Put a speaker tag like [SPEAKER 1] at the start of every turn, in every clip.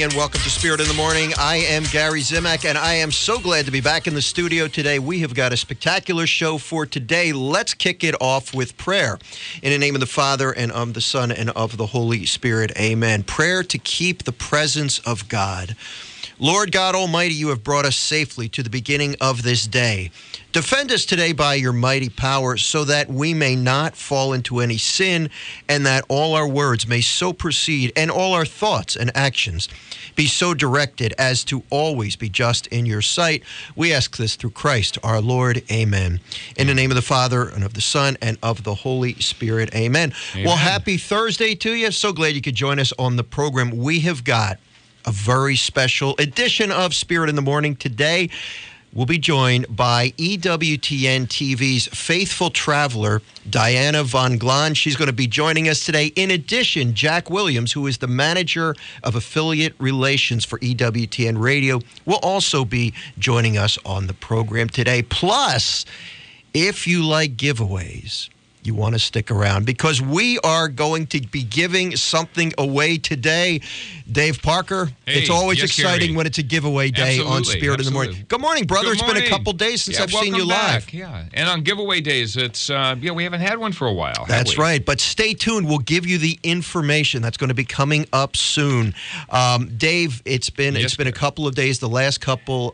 [SPEAKER 1] morning and welcome to Spirit in the Morning. I am Gary Zimak and I am so glad to be back in the studio today. We have got a spectacular show for today. Let's kick it off with prayer. In the name of the Father and of the Son and of the Holy Spirit. Amen. Prayer to keep the presence of God. Lord God Almighty, you have brought us safely to the beginning of this day. Defend us today by your mighty power so that we may not fall into any sin and that all our words may so proceed and all our thoughts and actions be so directed as to always be just in your sight. We ask this through Christ our Lord. Amen. In the name of the Father and of the Son and of the Holy Spirit. Amen. Well, happy Thursday to you. So glad you could join us on the program. We have got a very special edition of Spirit in the Morning today. We'll be joined by EWTN TV's faithful traveler, Diana Von Glahn. She's going to be joining us today. In addition, Jack Williams, who is the manager of affiliate relations for EWTN Radio, will also be joining us on the program today. Plus, if you like giveaways, you want to stick around because we are going to be giving something away today. Dave Parker, it's always exciting when it's a giveaway day on Spirit in the Morning. Good morning, brother. It's been a couple days since I've seen you live.
[SPEAKER 2] Yeah, and on giveaway days, it's we haven't had one for a while.
[SPEAKER 1] That's right, but stay tuned. We'll give you the information that's going to be coming up soon. Dave, it's been a couple of days. The last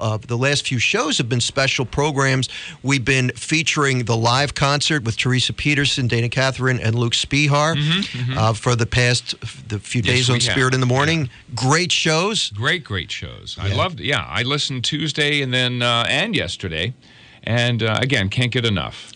[SPEAKER 1] few shows have been special programs. We've been featuring the live concert with Teresa Peterson, Dana Catherine, and Luke Spihar for the few days on Spirit in the Morning. Yeah. Great shows. Great shows.
[SPEAKER 2] I loved it. Yeah, I listened Tuesday and then and yesterday, and again, can't get enough.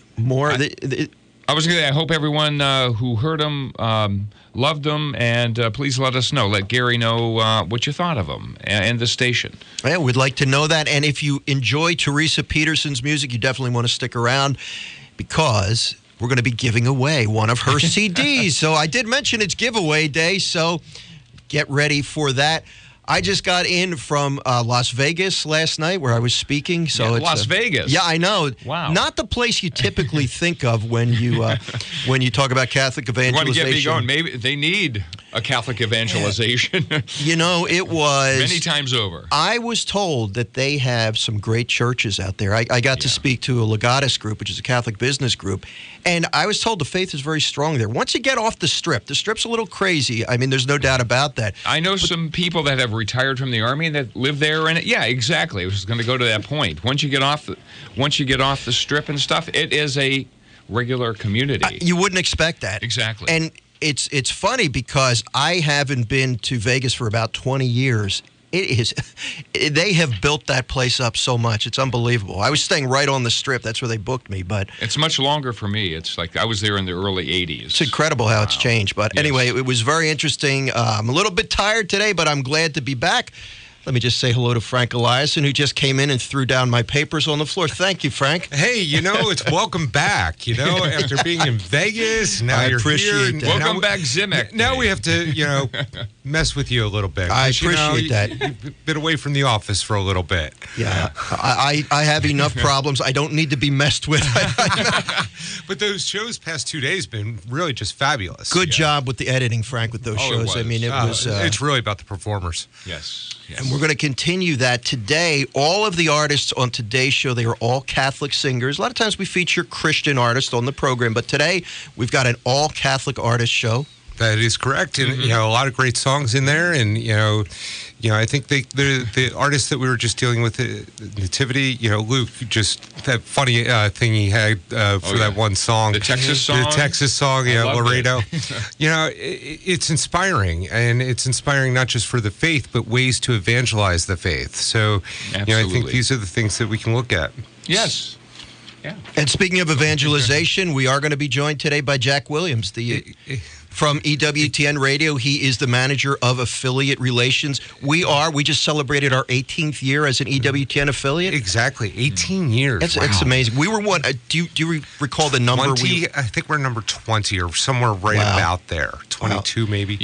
[SPEAKER 2] I hope everyone who heard them loved them, and please let us know. Let Gary know what you thought of them and the station.
[SPEAKER 1] Yeah, we'd like to know that. And if you enjoy Teresa Peterson's music, you definitely want to stick around because we're going to be giving away one of her CDs. So I did mention it's giveaway day, so get ready for that. I just got in from Las Vegas last night where I was speaking. So it's
[SPEAKER 2] Las Vegas.
[SPEAKER 1] Yeah, I know.
[SPEAKER 2] Wow.
[SPEAKER 1] Not the place you typically think of when you talk about Catholic evangelization.
[SPEAKER 2] You want to get me going? Maybe they need a Catholic evangelization.
[SPEAKER 1] You know, it was
[SPEAKER 2] many times over.
[SPEAKER 1] I was told that they have some great churches out there. I got to speak to a Legatus group, which is a Catholic business group, and I was told the faith is very strong there. Once you get off the strip's a little crazy. I mean, there's no doubt about that.
[SPEAKER 2] I know some people that have retired from the Army that live there, and yeah, exactly. I was going to go to that point. Once you get off the strip and stuff, it is a regular community.
[SPEAKER 1] You wouldn't expect that.
[SPEAKER 2] Exactly.
[SPEAKER 1] And it's funny because I haven't been to Vegas for about 20 years. They have built that place up so much. It's unbelievable. I was staying right on the strip. That's where they booked me. But
[SPEAKER 2] it's much longer for me. It's like I was there in the early 80s.
[SPEAKER 1] It's incredible how it's changed. But anyway, it was very interesting. I'm a little bit tired today, but I'm glad to be back. Let me just say hello to Frank Eliason, who just came in and threw down my papers on the floor. Thank you, Frank.
[SPEAKER 3] Hey, it's welcome back, after being in Vegas. Now you're
[SPEAKER 1] appreciate
[SPEAKER 3] here.
[SPEAKER 1] That.
[SPEAKER 2] Welcome back, Zimak.
[SPEAKER 3] Now we have to, mess with you a little bit.
[SPEAKER 1] I appreciate that.
[SPEAKER 3] You've been away from the office for a little bit.
[SPEAKER 1] Yeah. I have enough problems. I don't need to be messed with.
[SPEAKER 3] But those shows past 2 days been really just fabulous.
[SPEAKER 1] Good job with the editing, Frank, with those shows. I mean, it was...
[SPEAKER 3] it's really about the performers.
[SPEAKER 2] Yes.
[SPEAKER 1] And we're going to continue that today. All of the artists on today's show, they are all Catholic singers. A lot of times we feature Christian artists on the program, but today we've got an all-Catholic artist show.
[SPEAKER 3] That is correct. And, a lot of great songs in there. And, I think the artists that we were just dealing with, Nativity, Luke, just that funny thing he had for that one song.
[SPEAKER 2] The Texas song?
[SPEAKER 3] The Texas song, Laredo. It's inspiring. And it's inspiring not just for the faith, but ways to evangelize the faith. So, I think these are the things that we can look at.
[SPEAKER 2] Yes. Yeah.
[SPEAKER 1] And speaking of evangelization, we are going to be joined today by Jack Williams, from EWTN Radio. He is the manager of affiliate relations. We just celebrated our 18th year as an EWTN affiliate.
[SPEAKER 3] Exactly, 18 years.
[SPEAKER 1] It's amazing. We were one. Do you recall the number?
[SPEAKER 3] 20. I think we're number 20 or somewhere right about there. 22 maybe.
[SPEAKER 2] Yeah.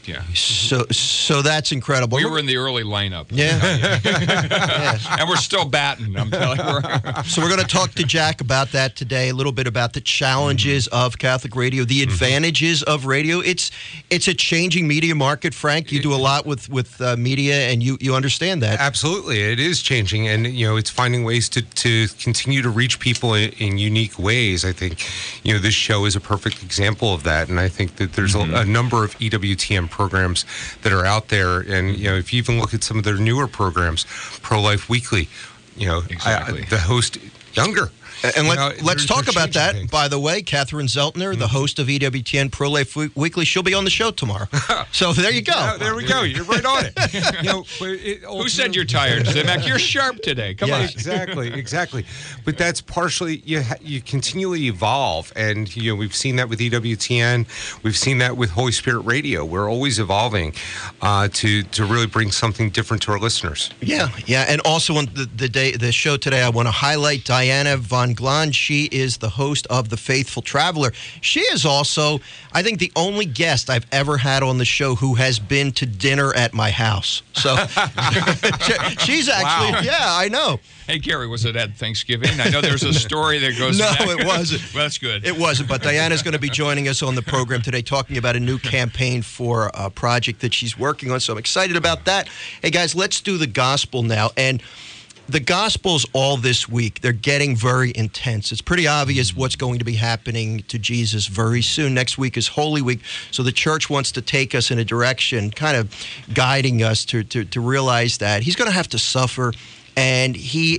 [SPEAKER 2] Yeah.
[SPEAKER 1] So that's incredible.
[SPEAKER 2] We were in the early lineup.
[SPEAKER 1] Yeah.
[SPEAKER 2] Yeah. And we're still batting, I'm telling you.
[SPEAKER 1] So we're going to talk to Jack about that today, a little bit about the challenges of Catholic radio, the advantages of radio. It's a changing media market, Frank. You do a lot with media, and you understand that.
[SPEAKER 3] Absolutely. It is changing, and it's finding ways to continue to reach people in unique ways. I think this show is a perfect example of that, and I think that there's a number of EWTN programs that are out there, and if you even look at some of their newer programs, Pro-Life Weekly,
[SPEAKER 2] exactly.
[SPEAKER 3] The host younger.
[SPEAKER 1] And let's talk about that. Things. By the way, Catherine Zeltner, the host of EWTN Pro-Life Weekly, she'll be on the show tomorrow. So there you go.
[SPEAKER 3] Yeah, there we go. You're right on it.
[SPEAKER 2] Who said you're tired, Zimek? You're sharp today. Come on.
[SPEAKER 3] Exactly. But that's partially, you continually evolve. And, we've seen that with EWTN. We've seen that with Holy Spirit Radio. We're always evolving to really bring something different to our listeners.
[SPEAKER 1] Yeah. And also on the show today, I want to highlight Diana Von Glahn. She is the host of The Faithful Traveler. She is also, I think, the only guest I've ever had on the show who has been to dinner at my house. So she's actually, I know.
[SPEAKER 2] Hey, Gary, was it at Thanksgiving? I know there's a story that goes
[SPEAKER 1] No,
[SPEAKER 2] back.
[SPEAKER 1] it wasn't.
[SPEAKER 2] Well, that's good.
[SPEAKER 1] It wasn't, but Diana's going to be joining us on the program today talking about a new campaign for a project that she's working on, so I'm excited about that. Hey, guys, let's do the gospel now. And the Gospels all this week, they're getting very intense. It's pretty obvious what's going to be happening to Jesus very soon. Next week is Holy Week, so the church wants to take us in a direction, kind of guiding us to realize that he's going to have to suffer, and he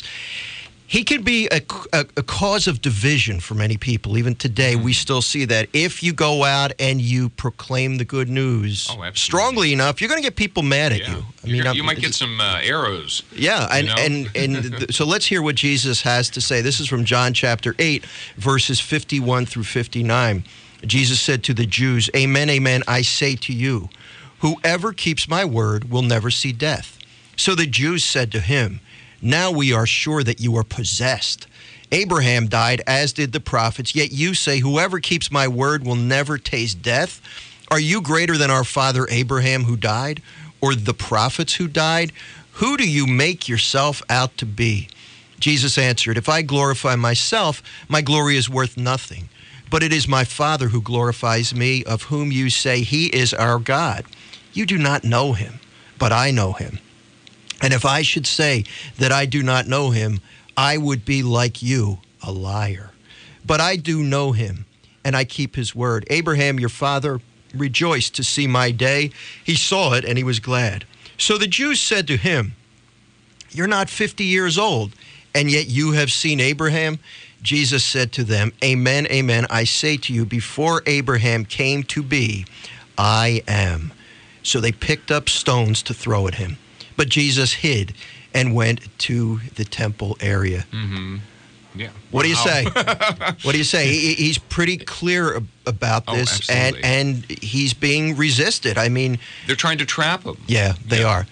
[SPEAKER 1] can be a cause of division for many people. Even today, we still see that. If you go out and you proclaim the good news strongly enough, you're going to get people mad at you.
[SPEAKER 2] You might get some arrows.
[SPEAKER 1] Yeah, and so let's hear what Jesus has to say. This is from John chapter 8, verses 51 through 59. Jesus said to the Jews, "Amen, amen, I say to you, whoever keeps my word will never see death." So the Jews said to him, "Now we are sure that you are possessed. Abraham died, as did the prophets, yet you say, whoever keeps my word will never taste death. Are you greater than our father Abraham who died, or the prophets who died? Who do you make yourself out to be?" Jesus answered, "If I glorify myself, my glory is worth nothing. But it is my Father who glorifies me, of whom you say he is our God. You do not know him, but I know him. And if I should say that I do not know him, I would be like you, a liar. But I do know him, and I keep his word. Abraham, your father, rejoiced to see my day. He saw it, and he was glad." So the Jews said to him, "You're not 50 years old, and yet you have seen Abraham?" Jesus said to them, "Amen, amen, I say to you, before Abraham came to be, I am." So they picked up stones to throw at him. But Jesus hid and went to the temple area.
[SPEAKER 2] Mm-hmm. Yeah.
[SPEAKER 1] What do you say? What do you say? He's pretty clear about this, and he's being resisted. I mean,
[SPEAKER 2] they're trying to trap him.
[SPEAKER 1] Yeah, they are.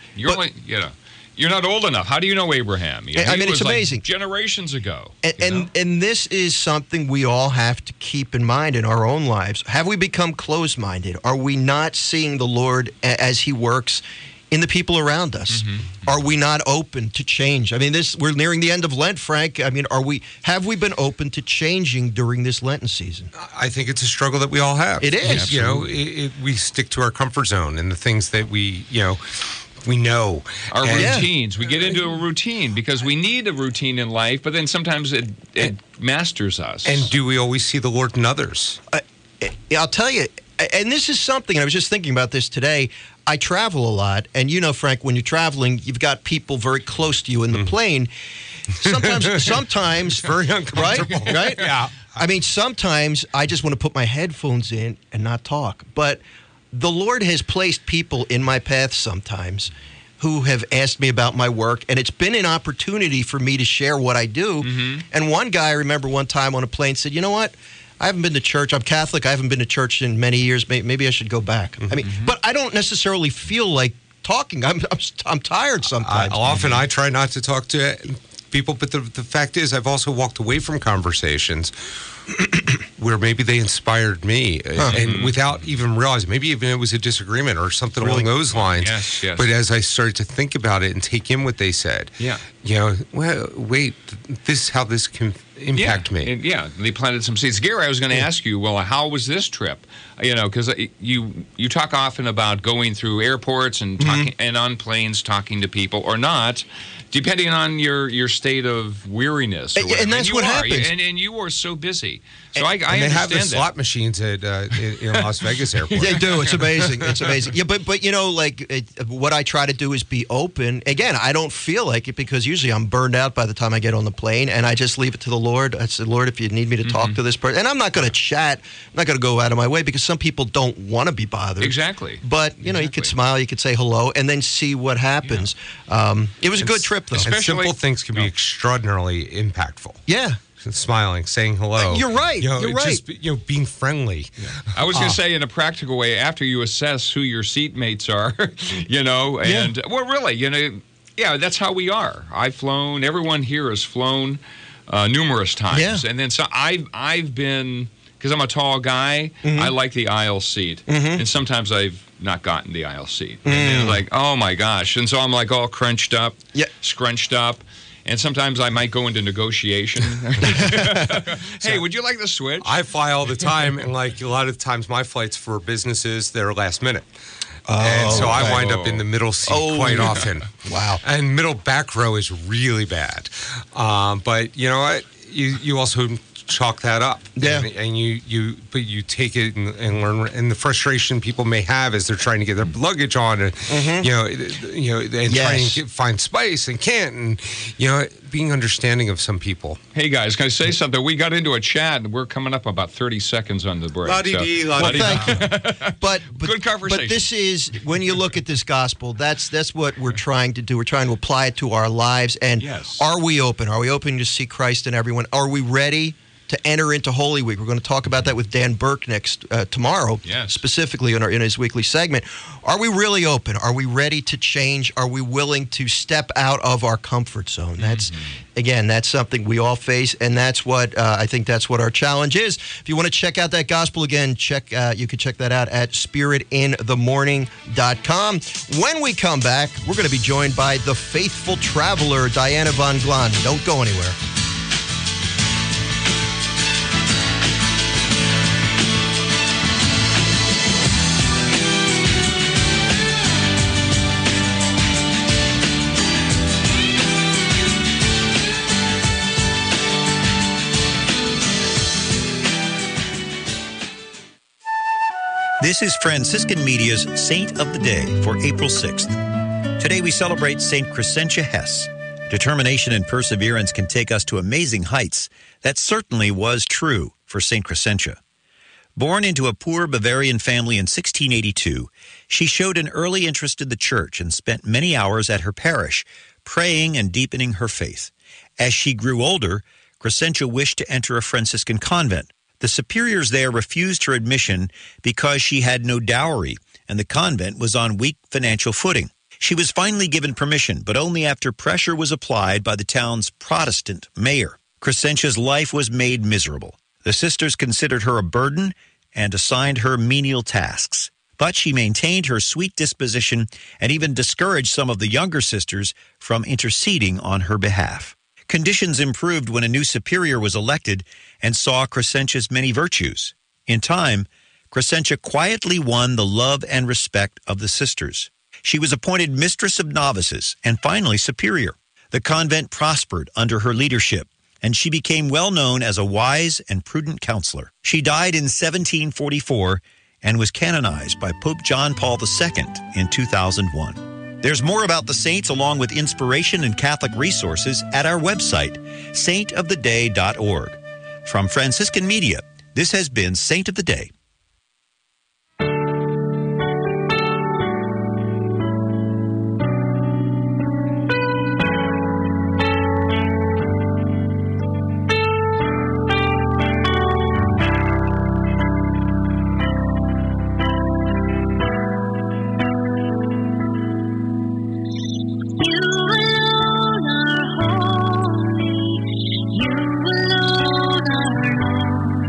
[SPEAKER 2] You're not old enough. How do you know Abraham?
[SPEAKER 1] It's amazing.
[SPEAKER 2] Like generations ago.
[SPEAKER 1] And this is something we all have to keep in mind in our own lives. Have we become closed-minded? Are we not seeing the Lord as he works in the people around us? Mm-hmm. Are we not open to change? I mean, we're nearing the end of Lent, Frank. I mean, have we been open to changing during this Lenten season?
[SPEAKER 3] I think it's a struggle that we all have.
[SPEAKER 1] It is.
[SPEAKER 3] We stick to our comfort zone and the things that we know.
[SPEAKER 2] Our routines. We get into a routine because we need a routine in life, but then sometimes it masters us.
[SPEAKER 3] And do we always see the Lord in others?
[SPEAKER 1] I'll tell you, and this is something, I was just thinking about this today. I travel a lot, and Frank, when you're traveling, you've got people very close to you in the plane. Sometimes
[SPEAKER 3] very uncomfortable.
[SPEAKER 1] Right?
[SPEAKER 3] Yeah.
[SPEAKER 1] I mean, sometimes I just want to put my headphones in and not talk. But the Lord has placed people in my path sometimes who have asked me about my work, and it's been an opportunity for me to share what I do. Mm-hmm. And one guy, I remember one time on a plane, said, "You know what? I haven't been to church. I'm Catholic. I haven't been to church in many years. Maybe I should go back." Mm-hmm. I mean, but I don't necessarily feel like talking. I'm tired sometimes.
[SPEAKER 3] Often I try not to talk to people, but the fact is I've also walked away from conversations where maybe they inspired me, and without even realizing, maybe even it was a disagreement or something along those lines.
[SPEAKER 2] Yes.
[SPEAKER 3] But as I started to think about it and take in what they said, well, wait, this is how this can impact me.
[SPEAKER 2] They planted some seeds. Gary, I was going to ask you, well, how was this trip? Because you talk often about going through airports and talking and on planes, talking to people or not, depending on your state of weariness. Or
[SPEAKER 1] and that's what happens.
[SPEAKER 2] And you are so busy. So I
[SPEAKER 3] they
[SPEAKER 2] understand
[SPEAKER 3] have the
[SPEAKER 2] that.
[SPEAKER 3] slot machines at in Las Vegas airport.
[SPEAKER 1] They do. It's amazing. It's amazing. Yeah, but what I try to do is be open. Again, I don't feel like it because usually I'm burned out by the time I get on the plane, and I just leave it to the Lord. I said, Lord, if you need me to talk to this person, and I'm not going to chat. I'm not going to go out of my way because some people don't want to be bothered.
[SPEAKER 2] Exactly.
[SPEAKER 1] But you could smile, you could say hello, and then see what happens. Yeah. It was a good trip, though.
[SPEAKER 3] And simple things can be extraordinarily impactful.
[SPEAKER 1] Yeah.
[SPEAKER 3] Smiling, saying hello.
[SPEAKER 1] You're right.
[SPEAKER 3] You're
[SPEAKER 1] right.
[SPEAKER 3] Just, being friendly.
[SPEAKER 2] Yeah. I was going to say, in a practical way, after you assess who your seatmates are, and well, really, that's how we are. I've flown. Everyone here has flown numerous times, and then so I've been, because I'm a tall guy. I like the aisle seat, and sometimes I've not gotten the aisle seat, and it's like, oh my gosh, and so I'm like all crunched up, scrunched up. And sometimes I might go into negotiation. Hey, would you like the switch?
[SPEAKER 3] I fly all the time, and a lot of times my flights for businesses, they're last minute. And so I wind up in the middle seat quite often.
[SPEAKER 1] Wow.
[SPEAKER 3] And middle back row is really bad. But you know what? You also chalk that up.
[SPEAKER 1] Yeah.
[SPEAKER 3] And you take it and learn. And the frustration people may have as they're trying to get their luggage on, and and trying to find space and can't, and being understanding of some people.
[SPEAKER 2] Hey guys, can I say something? We got into a chat, and we're coming up about 30 seconds on the break.
[SPEAKER 3] La-dee-dee,
[SPEAKER 1] thank you. But
[SPEAKER 2] good conversation.
[SPEAKER 1] But this is, when you look at this gospel, that's what we're trying to do. We're trying to apply it to our lives. And are we open? Are we open to see Christ in everyone? Are we ready to enter into Holy Week? We're going to talk about that with Dan Burke tomorrow, specifically in his weekly segment. Are we really open? Are we ready to change? Are we willing to step out of our comfort zone? That's something we all face, and that's what I think that's what our challenge is. If you want to check out that gospel again, you can check that out at spiritinthemorning.com. When we come back, we're going to be joined by the faithful traveler, Diana Von Glanden. Don't go anywhere.
[SPEAKER 4] This is Franciscan Media's Saint of the Day for April 6th. Today we celebrate Saint Crescentia Hess. Determination and perseverance can take us to amazing heights. That certainly was true for Saint Crescentia. Born into a poor Bavarian family in 1682, she showed an early interest in the church and spent many hours at her parish, praying and deepening her faith. As she grew older, Crescentia wished to enter a Franciscan convent. The superiors there refused her admission because she had no dowry, and the convent was on weak financial footing. She was finally given permission, but only after pressure was applied by the town's Protestant mayor. Crescentia's life was made miserable. The sisters considered her a burden and assigned her menial tasks. But she maintained her sweet disposition and even discouraged some of the younger sisters from interceding on her behalf. Conditions improved when a new superior was elected and saw Crescentia's many virtues. In time, Crescentia quietly won the love and respect of the sisters. She was appointed mistress of novices and finally superior. The convent prospered under her leadership, and she became well known as a wise and prudent counselor. She died in 1744 and was canonized by Pope John Paul II in 2001. There's more about the saints along with inspiration and Catholic resources at our website, saintoftheday.org. From Franciscan Media, this has been Saint of the Day.
[SPEAKER 5] You alone are holy. You alone are Lord.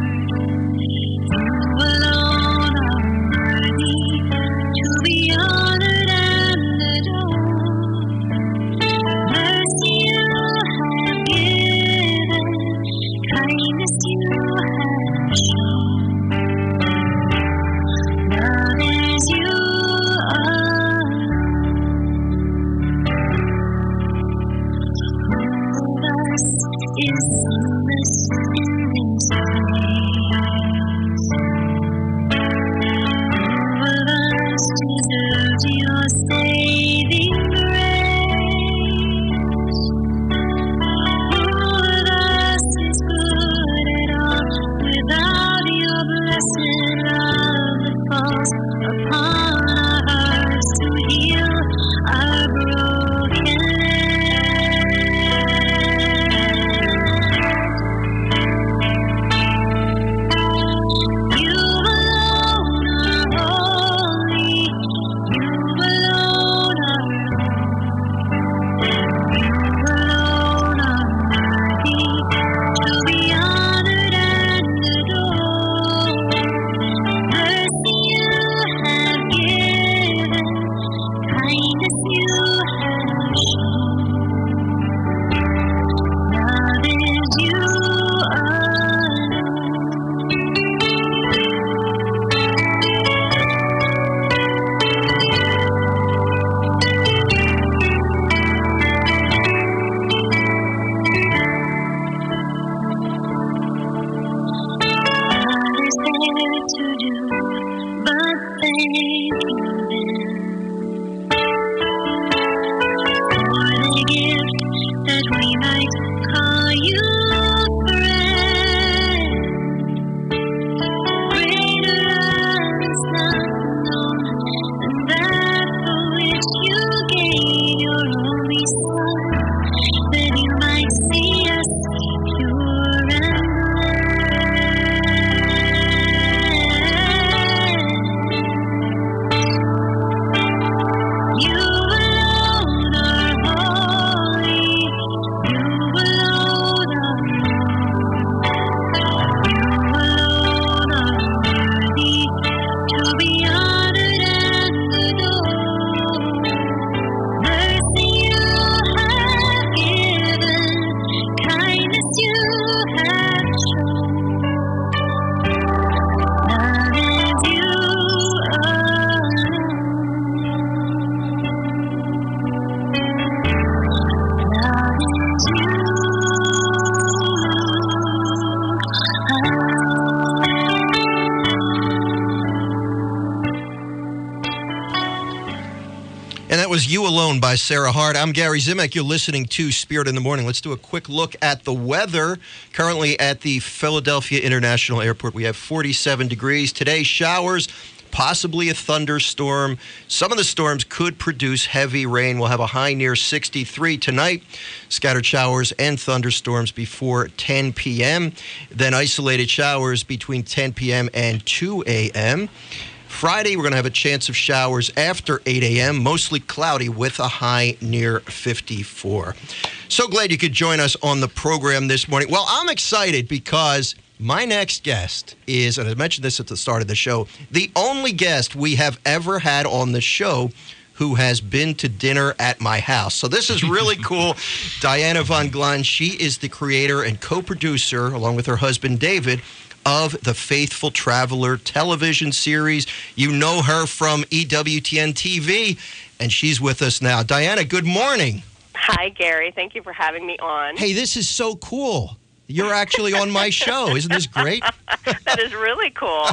[SPEAKER 1] Was You Alone by Sarah Hart. I'm Gary Zimek. You're listening to Spirit in the Morning. Let's do a quick look at the weather. Currently at the Philadelphia International Airport, we have 47 degrees. Today, showers, possibly a thunderstorm. Some of the storms could produce heavy rain. We'll have a high near 63 tonight. Scattered showers and thunderstorms before 10 p.m. Then isolated showers between 10 p.m. and 2 a.m. Friday, we're going to have a chance of showers after 8 a.m., mostly cloudy with a high near 54. So glad you could join us on the program this morning. Well, I'm excited because my next guest is, and I mentioned this at the start of the show, the only guest we have ever had on the show who has been to dinner at my house. So this is really cool. Diana Von Glahn, she is the creator and co-producer, along with her husband David, of the Faithful Traveler television series. You know her from EWTN TV, and she's with us now. Diana, good morning.
[SPEAKER 5] Hi, Gary. Thank you for having me on.
[SPEAKER 1] Hey, this is so cool. You're actually on my show. Isn't this great?
[SPEAKER 5] That is really cool.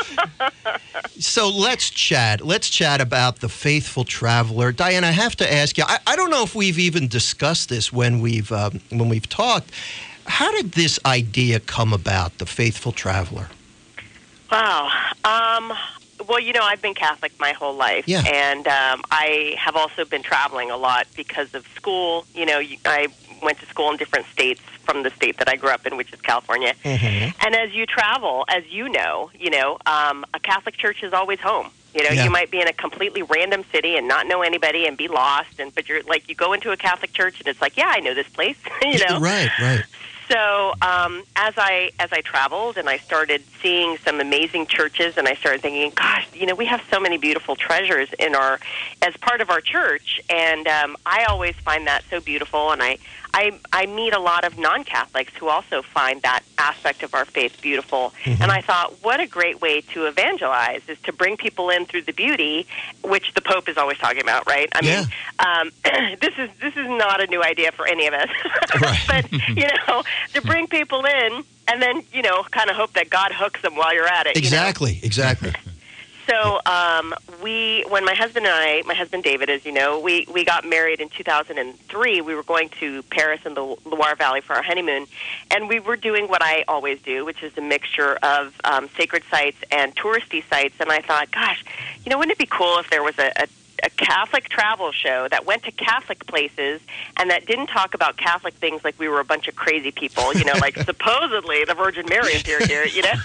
[SPEAKER 1] So let's chat. Let's chat about the Faithful Traveler. Diana, I have to ask you, I don't know if we've even discussed this when we've talked. How did this idea come about, the Faithful Traveler?
[SPEAKER 5] Wow. Well, you know, I've been Catholic my whole life.
[SPEAKER 1] Yeah.
[SPEAKER 5] And I have also been traveling a lot because of school. You know, I went to school in different states from the state that I grew up in, which is California. Mm-hmm. And as you travel, as you know, a Catholic church is always home. You know, You might be in a completely random city and not know anybody and be lost. But you're like, you go into a Catholic church and it's like, yeah, I know this place. You know,
[SPEAKER 1] right.
[SPEAKER 5] So as I traveled and I started seeing some amazing churches, and I started thinking, gosh, you know, we have so many beautiful treasures as part of our church, and I always find that so beautiful. And I meet a lot of non-Catholics who also find that aspect of our faith beautiful. Mm-hmm. And I thought, what a great way to evangelize is to bring people in through the beauty, which the Pope is always talking about, right? I mean, this is not a new idea for any of us.
[SPEAKER 1] Right.
[SPEAKER 5] But, you know, to bring people in, and then kind of hope that God hooks them while you're at it.
[SPEAKER 1] Exactly.
[SPEAKER 5] So when my husband David, as you know, we got married in 2003. We were going to Paris and the Loire Valley for our honeymoon, and we were doing what I always do, which is a mixture of sacred sites and touristy sites. And I thought, gosh, wouldn't it be cool if there was a Catholic travel show that went to Catholic places and that didn't talk about Catholic things like we were a bunch of crazy people, like supposedly the Virgin Mary appeared here,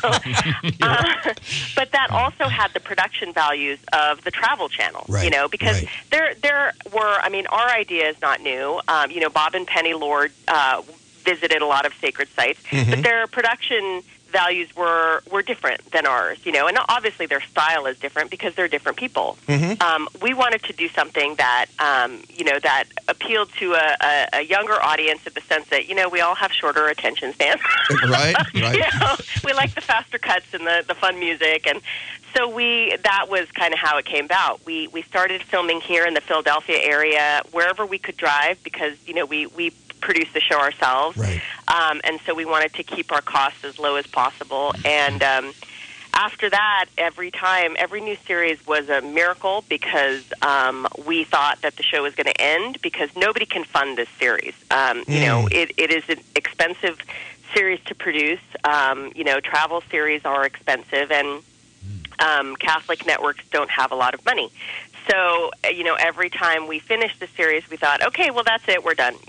[SPEAKER 5] but that also had the production values of the Travel Channel, because there were, our idea is not new. Bob and Penny Lord visited a lot of sacred sites, but their production values were different than ours, and obviously their style is different because they're different people. We wanted to do something that, that appealed to a younger audience in the sense that, we all have shorter attention spans.
[SPEAKER 1] Right.
[SPEAKER 5] We like the faster cuts and the fun music, and so that was kind of how it came about. We started filming here in the Philadelphia area, wherever we could drive, because, we produce the show ourselves.
[SPEAKER 1] Right.
[SPEAKER 5] And so we wanted to keep our costs as low as possible. And after that, every new series was a miracle because we thought that the show was going to end because nobody can fund this series. It is an expensive series to produce. Travel series are expensive, and Catholic networks don't have a lot of money. So, every time we finished the series, we thought, okay, well, that's it, we're done,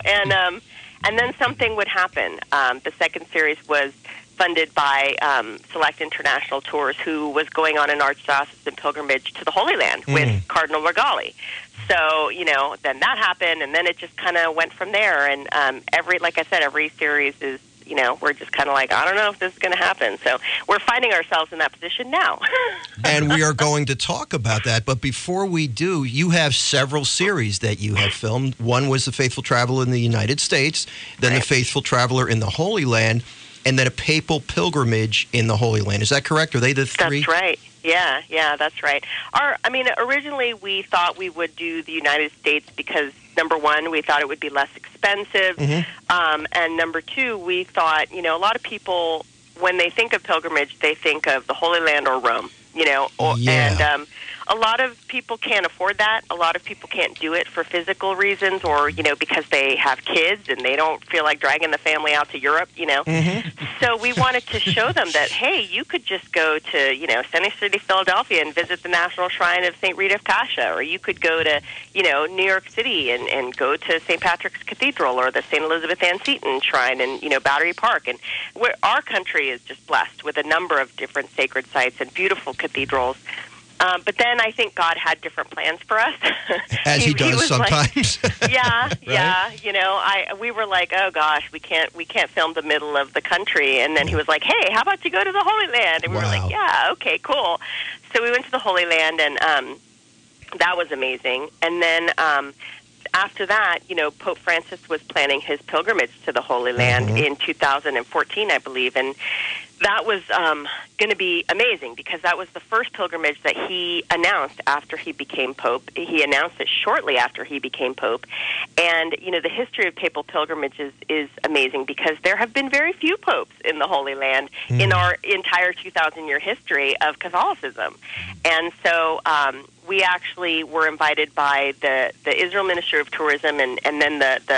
[SPEAKER 5] and then something would happen. The second series was funded by Select International Tours, who was going on an archdiocesan pilgrimage to the Holy Land with Cardinal Margali. So, then that happened, and then it just kind of went from there. And like I said, every series is, we're just kind of like, I don't know if this is going to happen. So we're finding ourselves in that position now.
[SPEAKER 1] And we are going to talk about that. But before we do, you have several series that you have filmed. One was The Faithful Traveler in the United States, then The Faithful Traveler in the Holy Land, and then a papal pilgrimage in the Holy Land. Is that correct? Are they the three?
[SPEAKER 5] That's right. Yeah, that's right. Originally we thought we would do the United States because, number one, we thought it would be less expensive. And number two, we thought, a lot of people, when they think of pilgrimage, they think of the Holy Land or Rome, and a lot of people can't afford that. A lot of people can't do it for physical reasons or, because they have kids and they don't feel like dragging the family out to Europe, So we wanted to show them that, hey, you could just go to, Center City, Philadelphia and visit the National Shrine of St. Rita of Cascia, or you could go to, New York City and go to St. Patrick's Cathedral or the St. Elizabeth Ann Seton Shrine in, Battery Park. And our country is just blessed with a number of different sacred sites and beautiful cathedrals. But then I think God had different plans for us.
[SPEAKER 1] As he does sometimes.
[SPEAKER 5] Right? We were like, oh gosh, we can't film the middle of the country. And then he was like, hey, how about you go to the Holy Land? And we were like, yeah, okay, cool. So we went to the Holy Land, and that was amazing. And then after that, Pope Francis was planning his pilgrimage to the Holy Land in 2014, I believe, and that was going to be amazing because that was the first pilgrimage that he announced after he became Pope. He announced it shortly after he became Pope. And, the history of papal pilgrimages is amazing because there have been very few popes in the Holy Land in our entire 2,000-year history of Catholicism. And so we actually were invited by the Israel Ministry of Tourism and then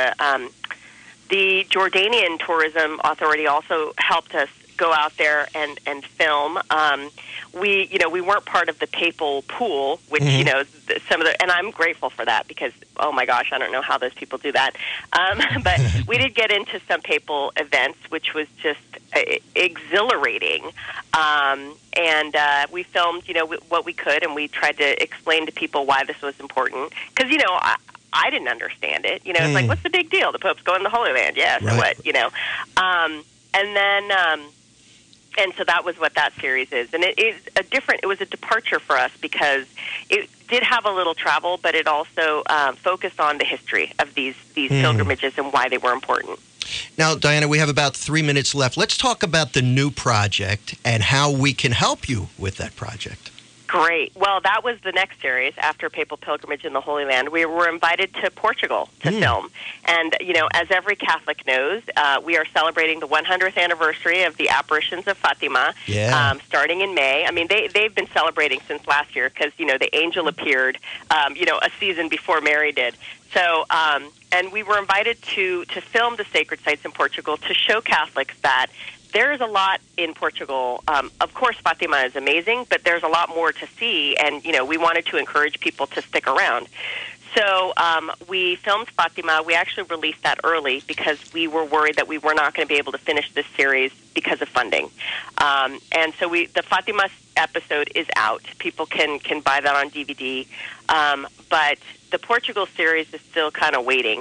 [SPEAKER 5] the Jordanian Tourism Authority also helped us go out there and film. We weren't part of the papal pool, which and I'm grateful for that because oh my gosh, I don't know how those people do that. But we did get into some papal events, which was just exhilarating. And we filmed, what we could, and we tried to explain to people why this was important because I didn't understand it. It's like, what's the big deal? The Pope's going to the Holy Land, yeah. So what? And then. And so that was what that series is. And it was a departure for us because it did have a little travel, but it also focused on the history of these pilgrimages and why they were important.
[SPEAKER 1] Now, Diana, we have about 3 minutes left. Let's talk about the new project and how we can help you with that project.
[SPEAKER 5] Great. Well, that was the next series after Papal Pilgrimage in the Holy Land. We were invited to Portugal to film. And, as every Catholic knows, we are celebrating the 100th anniversary of the apparitions of Fatima, starting in May. I mean, they've been celebrating since last year because, the angel appeared, a season before Mary did. So, and we were invited to film the sacred sites in Portugal to show Catholics that there is a lot in Portugal. Of course, Fatima is amazing, but there's a lot more to see, and, we wanted to encourage people to stick around. So we filmed Fatima. We actually released that early because we were worried that we were not going to be able to finish this series because of funding. And so the Fatima episode is out. People can buy that on DVD. But the Portugal series is still kind of waiting.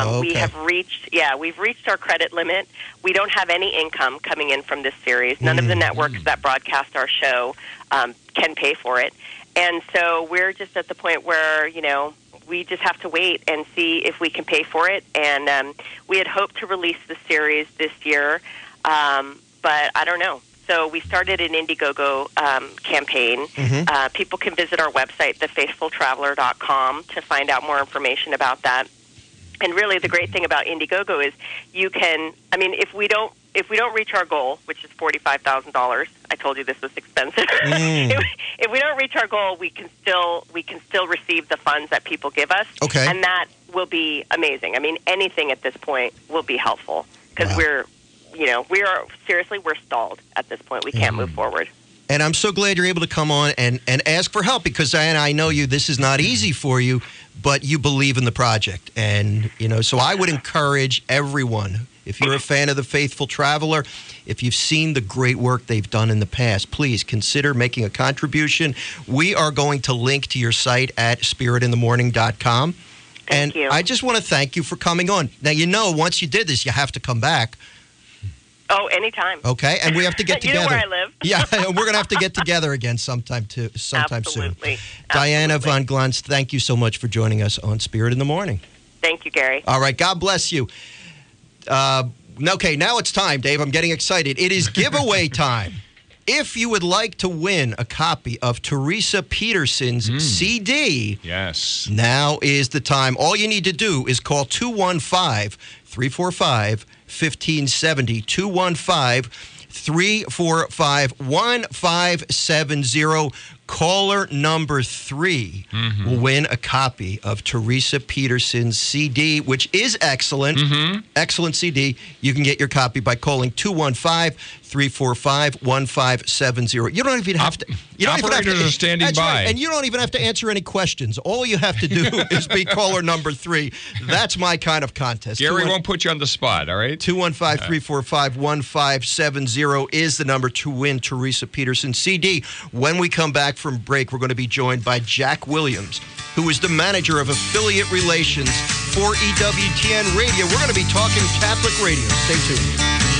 [SPEAKER 5] We've reached our credit limit. We don't have any income coming in from this series. None of the networks that broadcast our show can pay for it. And so we're just at the point where, we just have to wait and see if we can pay for it. And we had hoped to release the series this year, but I don't know. So we started an Indiegogo campaign. People can visit our website, thefaithfultraveler.com, to find out more information about that. And really, the great thing about Indiegogo is you can. I mean, if we don't reach our goal, which is $45,000, I told you this was expensive. If we don't reach our goal, we can still receive the funds that people give us, and that will be amazing. I mean, anything at this point will be helpful because we're stalled at this point. We can't move forward.
[SPEAKER 1] And I'm so glad you're able to come on and ask for help because, Diana, I know this is not easy for you, but you believe in the project. And, so I would encourage everyone, if you're a fan of The Faithful Traveler, if you've seen the great work they've done in the past, please consider making a contribution. We are going to link to your site at spiritinthemorning.com.
[SPEAKER 5] Thank you.
[SPEAKER 1] I just want to thank you for coming on. Now, once you did this, you have to come back.
[SPEAKER 5] Oh, anytime.
[SPEAKER 1] Okay, and we have to get together.
[SPEAKER 5] You know where I live.
[SPEAKER 1] Yeah, we're going to have to get together again sometime
[SPEAKER 5] Absolutely.
[SPEAKER 1] soon. Diana von Glunz, thank you so much for joining us on Spirit in the Morning.
[SPEAKER 5] Thank you, Gary.
[SPEAKER 1] All right, God bless you. Okay, now it's time, Dave. I'm getting excited. It is giveaway time. If you would like to win a copy of Teresa Peterson's CD,
[SPEAKER 2] yes,
[SPEAKER 1] now is the time. All you need to do is call 215-345-1570, 215-345-1570. Caller number 3 will win a copy of Teresa Peterson's CD, which is excellent. Excellent CD. You can get your copy by calling 215-345-1570. You don't even have to.
[SPEAKER 2] Operators are standing by.
[SPEAKER 1] Right. And you don't even have to answer any questions. All you have to do is be caller number 3. That's my kind of contest.
[SPEAKER 2] Gary won't put you on the spot, all right?
[SPEAKER 1] 215-345-1570 is the number to win Teresa Peterson's CD. When we come back from break, we're going to be joined by Jack Williams, who is the manager of affiliate relations for EWTN Radio. We're going to be talking Catholic radio. Stay tuned.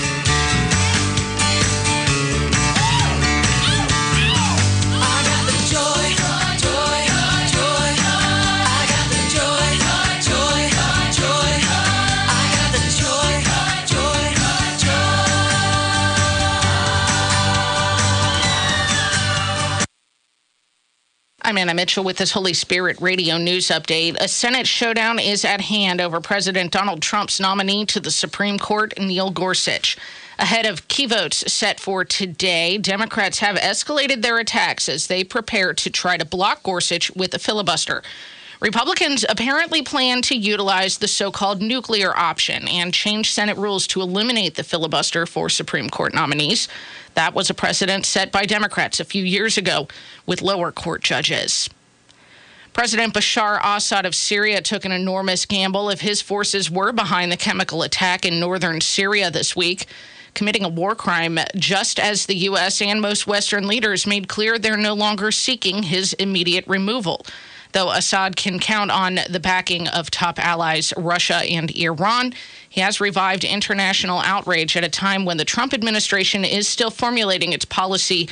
[SPEAKER 6] I'm Anna Mitchell with this Holy Spirit Radio News Update. A Senate showdown is at hand over President Donald Trump's nominee to the Supreme Court, Neil Gorsuch. Ahead of key votes set for today, Democrats have escalated their attacks as they prepare to try to block Gorsuch with a filibuster. Republicans apparently plan to utilize the so-called nuclear option and change Senate rules to eliminate the filibuster for Supreme Court nominees. That was a precedent set by Democrats a few years ago with lower court judges. President Bashar Assad of Syria took an enormous gamble if his forces were behind the chemical attack in northern Syria this week, committing a war crime just as the U.S. and most Western leaders made clear they're no longer seeking his immediate removal. Though Assad can count on the backing of top allies Russia and Iran, he has revived international outrage at a time when the Trump administration is still formulating its policy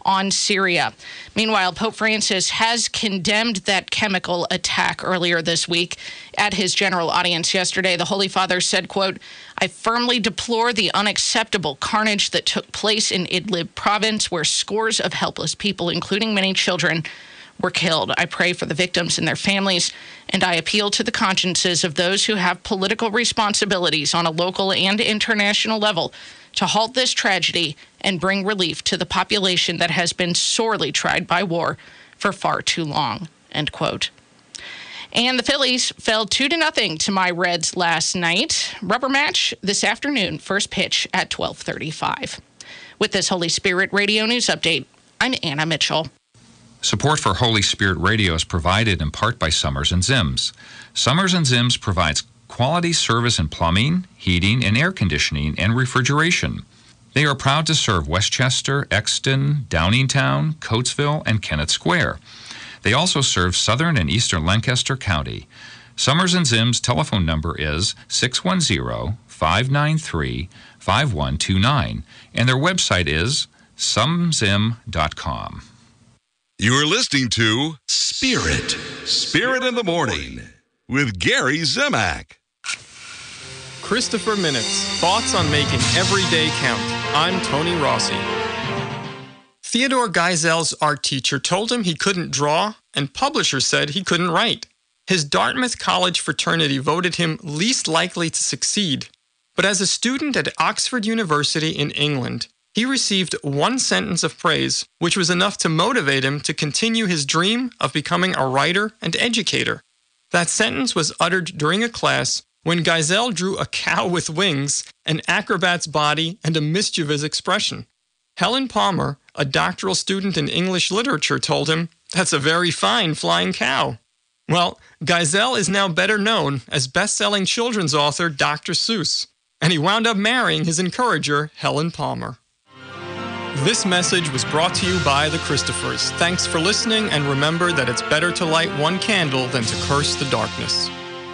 [SPEAKER 6] on Syria. Meanwhile, Pope Francis has condemned that chemical attack earlier this week. At his general audience yesterday, the Holy Father said, quote, "I firmly deplore the unacceptable carnage that took place in Idlib province, where scores of helpless people, including many children, were killed. I pray for the victims and their families, and I appeal to the consciences of those who have political responsibilities on a local and international level to halt this tragedy and bring relief to the population that has been sorely tried by war for far too long," end quote. And the Phillies fell 2-0 to my Reds last night. Rubber match this afternoon, first pitch at 12:35. With this Holy Spirit Radio News Update, I'm Anna Mitchell.
[SPEAKER 2] Support for Holy Spirit Radio is provided in part by Summers and Zims. Summers and Zims provides quality service in plumbing, heating, and air conditioning and refrigeration. They are proud to serve Westchester, Exton, Downingtown, Coatesville, and Kennett Square. They also serve southern and eastern Lancaster County. Summers and Zims' telephone number is 610-593-5129, and their website is sumzim.com.
[SPEAKER 7] You're listening to Spirit in the Morning with Gary Zimak.
[SPEAKER 8] Christopher Minutes, thoughts on making every day count. I'm Tony Rossi. Theodore Geisel's art teacher told him he couldn't draw, and publishers said he couldn't write. His Dartmouth College fraternity voted him least likely to succeed. But as a student at Oxford University in England, he received one sentence of praise, which was enough to motivate him to continue his dream of becoming a writer and educator. That sentence was uttered during a class when Geisel drew a cow with wings, an acrobat's body, and a mischievous expression. Helen Palmer, a doctoral student in English literature, told him, "That's a very fine flying cow." Well, Geisel is now better known as best-selling children's author Dr. Seuss, and he wound up marrying his encourager, Helen Palmer. This message was brought to you by the Christophers. Thanks for listening, and remember that it's better to light one candle than to curse the darkness.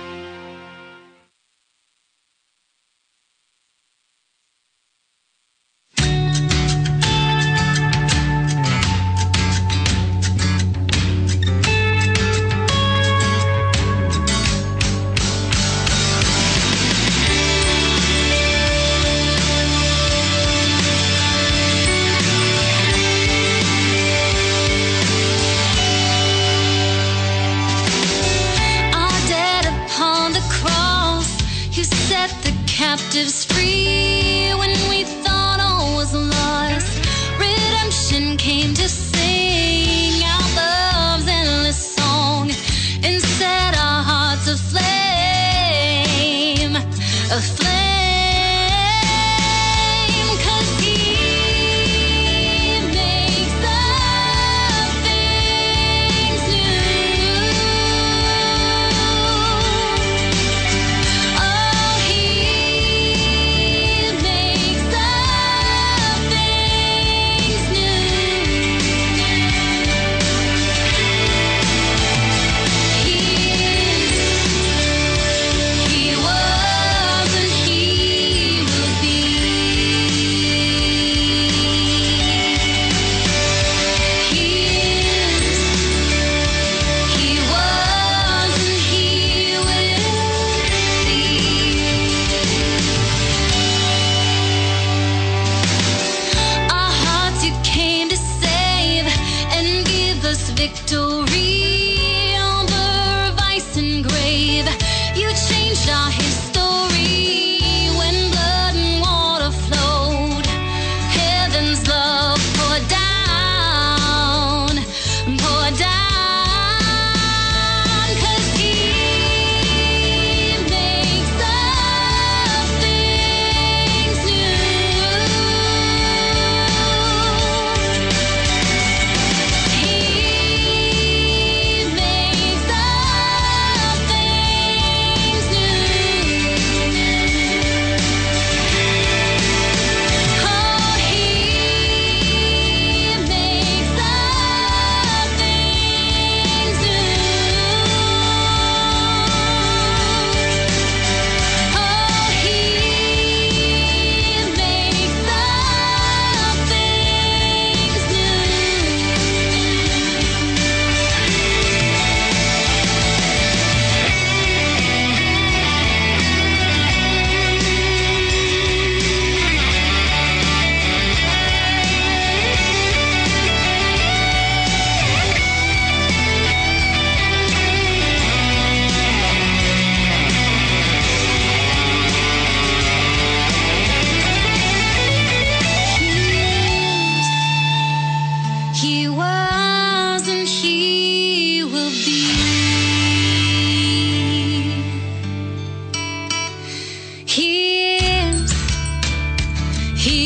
[SPEAKER 9] Captives free when we thought all was lost. Redemption came to sing our love's endless song and set our hearts aflame, aflame. 'Cause He makes all things new. Oh, He makes all things new.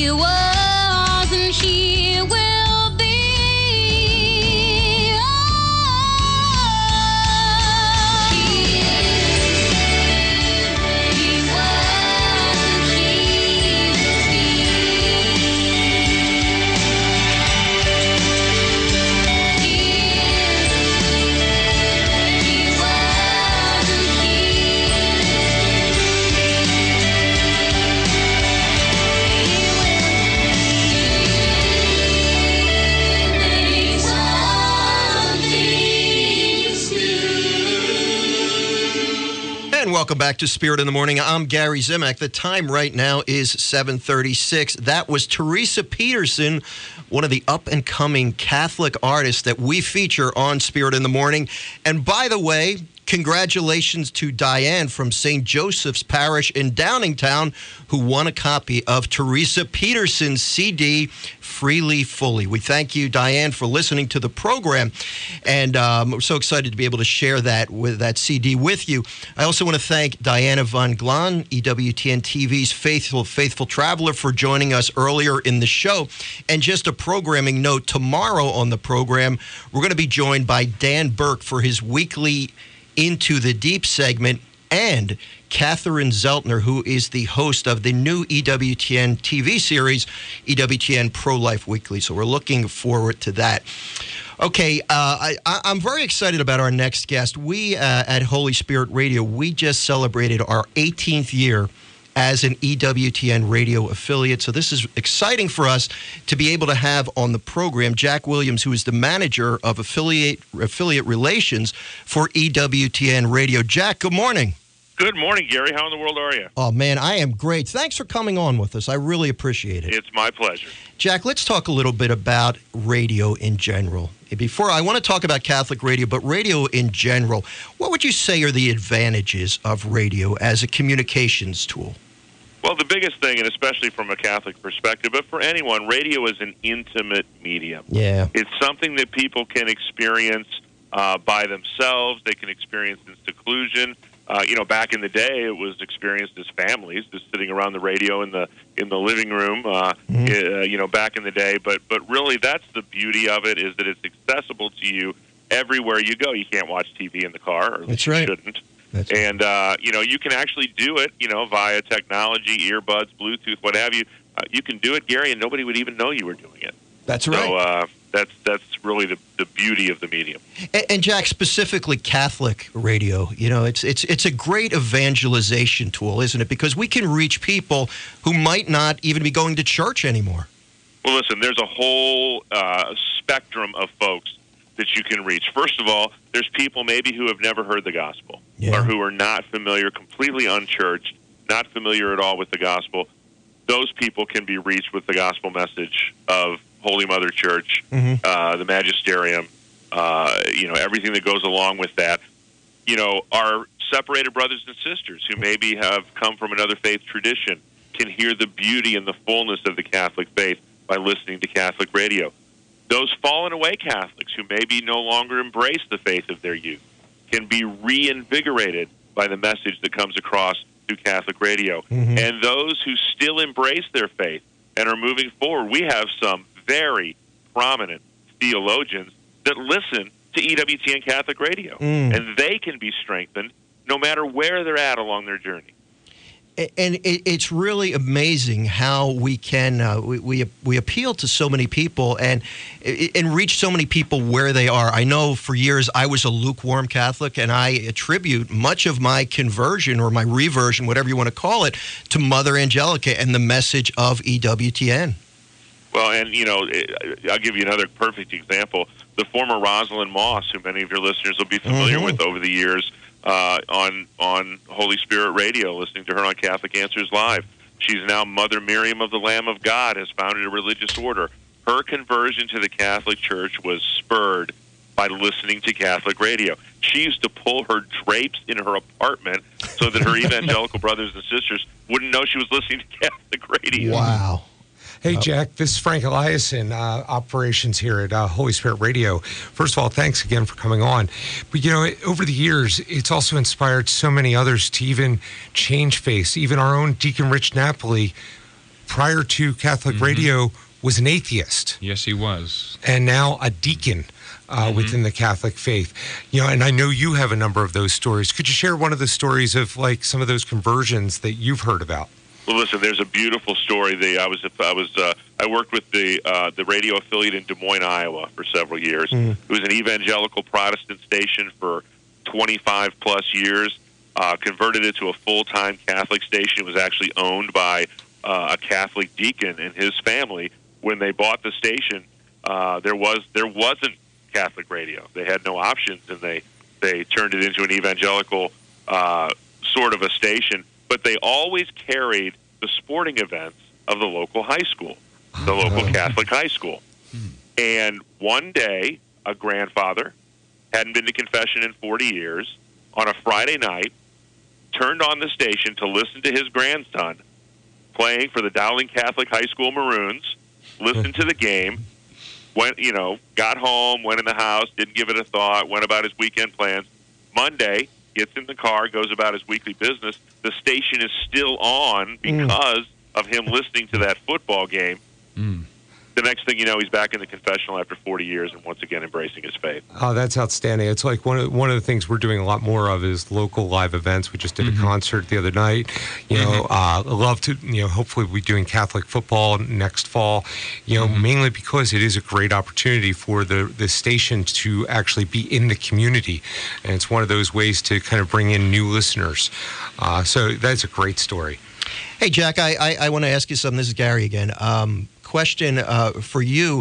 [SPEAKER 9] He was and he will be.
[SPEAKER 1] Welcome back to Spirit in the Morning. I'm Gary Zimak. The time right now is 7:36. That was Teresa Peterson, one of the up-and-coming Catholic artists that we feature on Spirit in the Morning. And by the way, congratulations to Diane from St. Joseph's Parish in Downingtown, who won a copy of Teresa Peterson's CD, Freely Fully. We thank you, Diane, for listening to the program, and we're so excited to be able to share that CD with you. I also want to thank Diana Von Glan, EWTN TV's faithful traveler, for joining us earlier in the show. And just a programming note, tomorrow on the program, we're going to be joined by Dan Burke for his weekly Into the Deep segment, and Catherine Zeltner, who is the host of the new EWTN TV series, EWTN Pro-Life Weekly. So we're looking forward to that. Okay, I'm very excited about our next guest. We at Holy Spirit Radio, we just celebrated our 18th year as an EWTN radio affiliate. So this is exciting for us to be able to have on the program Jack Williams, who is the manager of affiliate relations for EWTN Radio. Jack, good morning.
[SPEAKER 10] Good morning, Gary. How in the world are you?
[SPEAKER 1] Oh, man, I am great. Thanks for coming on with us. I really appreciate it.
[SPEAKER 10] It's my pleasure.
[SPEAKER 1] Jack, let's talk a little bit about radio in general. Before, I want to talk about Catholic radio, but radio in general. What would you say are the advantages of radio as a communications tool?
[SPEAKER 10] Well, the biggest thing, and especially from a Catholic perspective, but for anyone, radio is an intimate medium.
[SPEAKER 1] Yeah.
[SPEAKER 10] It's something that people can experience by themselves. They can experience in seclusion. Back in the day, it was experienced as families, just sitting around the radio in the living room. Back in the day, but really, that's the beauty of it, is that it's accessible to you everywhere you go. You can't watch TV in the car, or
[SPEAKER 1] that's
[SPEAKER 10] you
[SPEAKER 1] right.
[SPEAKER 10] shouldn't. And, you can actually do it, via technology, earbuds, Bluetooth, what have you. You can do it, Gary, and nobody would even know you were doing it.
[SPEAKER 1] That's right.
[SPEAKER 10] So that's really the beauty of the medium.
[SPEAKER 1] And Jack, specifically Catholic radio, it's a great evangelization tool, isn't it? Because we can reach people who might not even be going to church anymore.
[SPEAKER 10] Well, listen, there's a whole spectrum of folks that you can reach. First of all, there's people maybe who have never heard the gospel, or who are not familiar, completely unchurched, not familiar at all with the gospel. Those people can be reached with the gospel message of Holy Mother Church, the magisterium, everything that goes along with that. Our separated brothers and sisters who maybe have come from another faith tradition can hear the beauty and the fullness of the Catholic faith by listening to Catholic radio. Those fallen away Catholics who maybe no longer embrace the faith of their youth can be reinvigorated by the message that comes across through Catholic radio. And those who still embrace their faith and are moving forward, we have some very prominent theologians that listen to EWTN Catholic radio, and they can be strengthened no matter where they're at along their journey.
[SPEAKER 1] And it's really amazing how we can we appeal to so many people and reach so many people where they are. I know for years I was a lukewarm Catholic, and I attribute much of my conversion or my reversion, whatever you want to call it, to Mother Angelica and the message of EWTN.
[SPEAKER 10] Well, and I'll give you another perfect example. The former Rosalind Moss, who many of your listeners will be familiar with over the years, on Holy Spirit Radio, listening to her on Catholic Answers Live. She's now Mother Miriam of the Lamb of God, has founded a religious order. Her conversion to the Catholic Church was spurred by listening to Catholic radio. She used to pull her drapes in her apartment so that her evangelical brothers and sisters wouldn't know she was listening to Catholic radio.
[SPEAKER 1] Wow.
[SPEAKER 3] Hey, Jack, this is Frank Eliason, operations here at Holy Spirit Radio. First of all, thanks again for coming on. But, over the years, it's also inspired so many others to even change faiths. Even our own Deacon Rich Napoli prior to Catholic radio, was an atheist.
[SPEAKER 2] Yes, he was.
[SPEAKER 3] And now a deacon within the Catholic faith. And I know you have a number of those stories. Could you share one of the stories of like some of those conversions that you've heard about?
[SPEAKER 10] Well, listen, there's a beautiful story. I worked with the radio affiliate in Des Moines, Iowa, for several years. It was an evangelical Protestant station for 25 plus years. Converted it to a full-time Catholic station. It was actually owned by a Catholic deacon and his family. When they bought the station, there wasn't Catholic radio. They had no options, and they turned it into an evangelical sort of a station. But they always carried the sporting events of the local high school, the local Catholic high school. And one day, a grandfather hadn't been to confession in 40 years. On a Friday night, turned on the station to listen to his grandson playing for the Dowling Catholic High School Maroons. Listened to the game. Got home, went in the house, didn't give it a thought, went about his weekend plans. Monday, gets in the car, goes about his weekly business. The station is still on because of him listening to that football game. The next thing you know, he's back in the confessional after 40 years and once again embracing his faith.
[SPEAKER 3] Oh, that's outstanding. It's like one of the things we're doing a lot more of is local live events. We just did a concert the other night. I love to, hopefully we'll be doing Catholic football next fall, mainly because it is a great opportunity for the station to actually be in the community. And it's one of those ways to kind of bring in new listeners. So that's a great story.
[SPEAKER 1] Hey, Jack, I want to ask you something. This is Gary again. Question for you.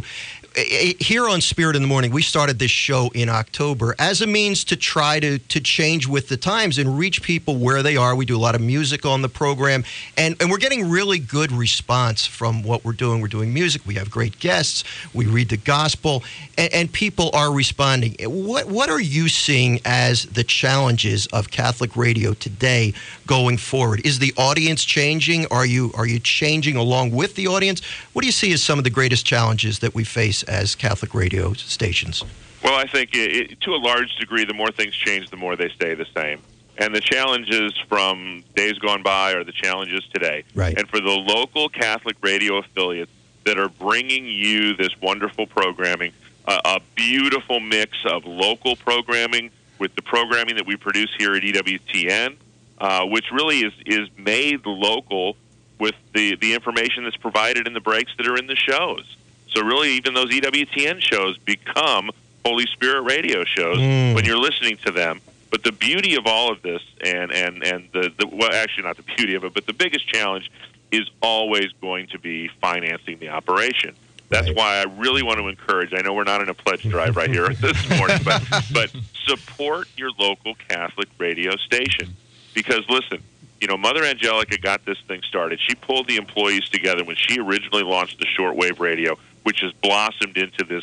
[SPEAKER 1] Here on Spirit in the Morning, we started this show in October as a means to try to change with the times and reach people where they are. We do a lot of music on the program, and we're getting really good response from what we're doing. We're doing music. We have great guests. We read the gospel, and people are responding. What are you seeing as the challenges of Catholic radio today going forward? Is the audience changing? Are you changing along with the audience? What do you see as some of the greatest challenges that we face as Catholic radio stations?
[SPEAKER 10] Well, I think to a large degree, the more things change, the more they stay the same. And the challenges from days gone by are the challenges today.
[SPEAKER 1] Right.
[SPEAKER 10] And for the local Catholic radio affiliates that are bringing you this wonderful programming, a beautiful mix of local programming with the programming that we produce here at EWTN, which really is made local with the information that's provided in the breaks that are in the shows. So really, even those EWTN shows become Holy Spirit radio shows when you're listening to them. But the beauty of all of this, and well, actually not the beauty of it, but the biggest challenge is always going to be financing the operation. That's why I really want to encourage, I know we're not in a pledge drive right here this morning, but support your local Catholic radio station. Because listen, Mother Angelica got this thing started. She pulled the employees together when she originally launched the shortwave radio, which has blossomed into this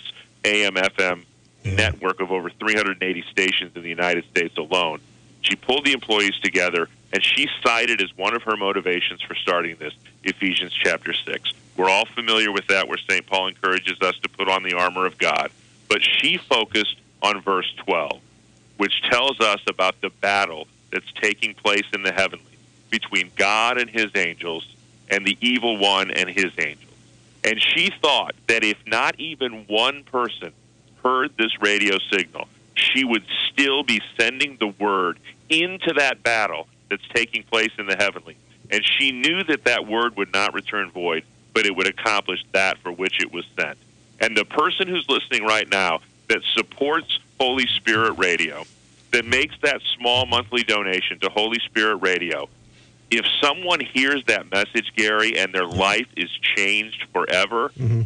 [SPEAKER 10] AM/FM network of over 380 stations in the United States alone. She pulled the employees together, and she cited as one of her motivations for starting this Ephesians chapter 6. We're all familiar with that, where St. Paul encourages us to put on the armor of God. But she focused on verse 12, which tells us about the battle that's taking place in the heavenlies between God and his angels and the evil one and his angels. And she thought that if not even one person heard this radio signal, she would still be sending the word into that battle that's taking place in the heavenly. And she knew that that word would not return void, but it would accomplish that for which it was sent. And the person who's listening right now that supports Holy Spirit Radio, that makes that small monthly donation to Holy Spirit Radio, if someone hears that message, Gary, and their life is changed forever,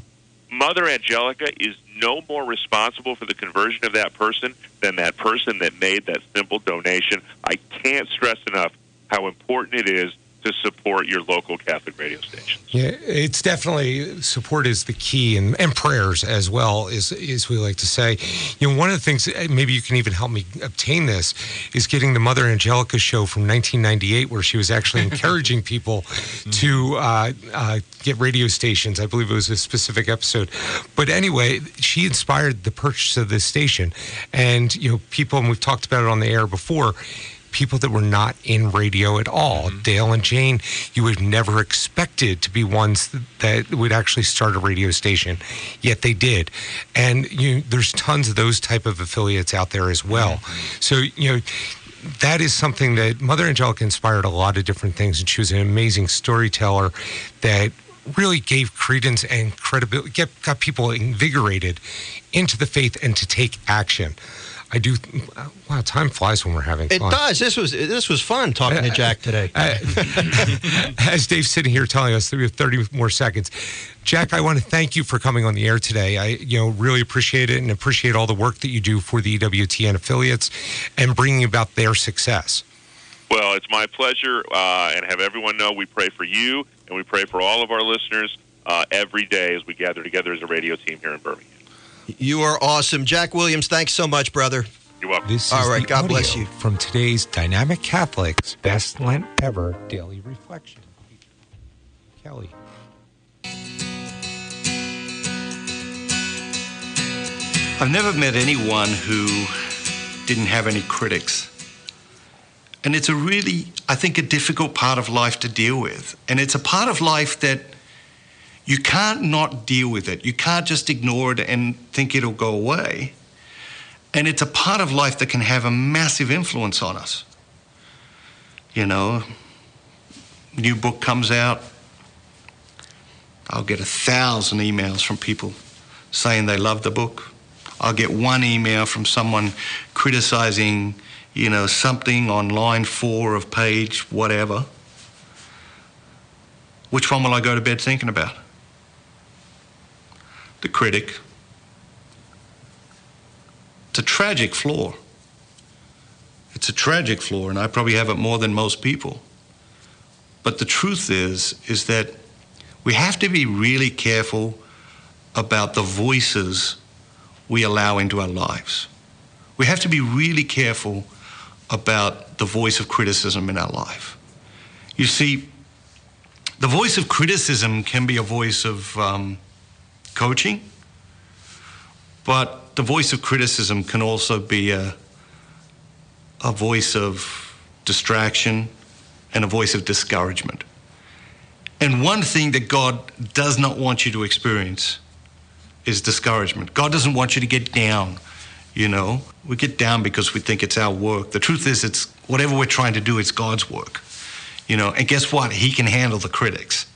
[SPEAKER 10] Mother Angelica is no more responsible for the conversion of that person than that person that made that simple donation. I can't stress enough how important it is to support your local Catholic radio stations.
[SPEAKER 3] Yeah, it's definitely, support is the key, and prayers as well, as we like to say. One of the things, maybe you can even help me obtain this, is getting the Mother Angelica show from 1998, where she was actually encouraging people to get radio stations. I believe it was a specific episode. But anyway, she inspired the purchase of this station. And, people, and we've talked about it on the air before, people that were not in radio at all. Dale and Jane, you would have never expected to be ones that would actually start a radio station, yet they did. And there's tons of those type of affiliates out there as well. So, that is something that Mother Angelica inspired a lot of different things, and she was an amazing storyteller that really gave credence and credibility, got people invigorated into the faith and to take action. Wow, time flies when we're having fun.
[SPEAKER 1] It does. This was fun talking to Jack today.
[SPEAKER 3] As Dave's sitting here telling us that we have 30 more seconds. Jack, I want to thank you for coming on the air today. I really appreciate it and appreciate all the work that you do for the EWTN affiliates and bringing about their success.
[SPEAKER 10] Well, it's my pleasure, and have everyone know we pray for you and we pray for all of our listeners every day as we gather together as a radio team here in Birmingham.
[SPEAKER 1] You are awesome. Jack Williams, thanks so much, brother.
[SPEAKER 10] You're welcome.
[SPEAKER 3] This is
[SPEAKER 1] all right, God bless you.
[SPEAKER 3] From today's Dynamic Catholics Best Lent Ever Daily Reflection. Kelly.
[SPEAKER 11] I've never met anyone who didn't have any critics. And it's a really, I think, a difficult part of life to deal with. And it's a part of life that you can't not deal with it. You can't just ignore it and think it'll go away. And it's a part of life that can have a massive influence on us. New book comes out, I'll get 1,000 emails from people saying they love the book. I'll get one email from someone criticizing, something on line 4 of page whatever. Which one will I go to bed thinking about? The critic. It's a tragic flaw. It's a tragic flaw, and I probably have it more than most people. But the truth is that we have to be really careful about the voices we allow into our lives. We have to be really careful about the voice of criticism in our life. You see, the voice of criticism can be a voice of coaching, but the voice of criticism can also be a voice of distraction and a voice of discouragement. And one thing that God does not want you to experience is discouragement. God doesn't want you to get down, We get down because we think it's our work. The truth is, it's whatever we're trying to do, it's God's work. And guess what? He can handle the critics,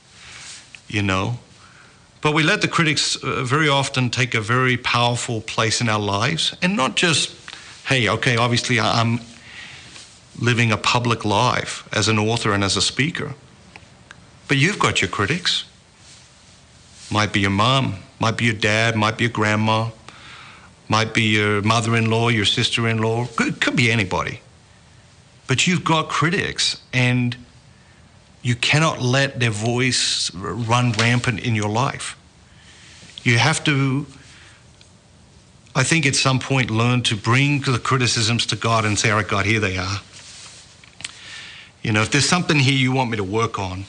[SPEAKER 11] But we let the critics very often take a very powerful place in our lives. And not just, hey, okay, obviously I'm living a public life as an author and as a speaker. But you've got your critics. Might be your mom, might be your dad, might be your grandma, might be your mother-in-law, your sister-in-law. Could be anybody. But you've got critics, and you cannot let their voice run rampant in your life. You have to, I think at some point, learn to bring the criticisms to God and say, all right, God, here they are. If there's something here you want me to work on,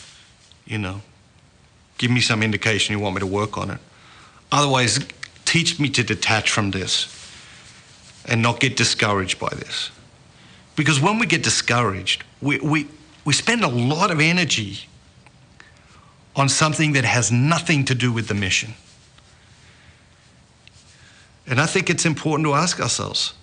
[SPEAKER 11] give me some indication you want me to work on it. Otherwise, teach me to detach from this and not get discouraged by this. Because when we get discouraged, we spend a lot of energy on something that has nothing to do with the mission. And I think it's important to ask ourselves,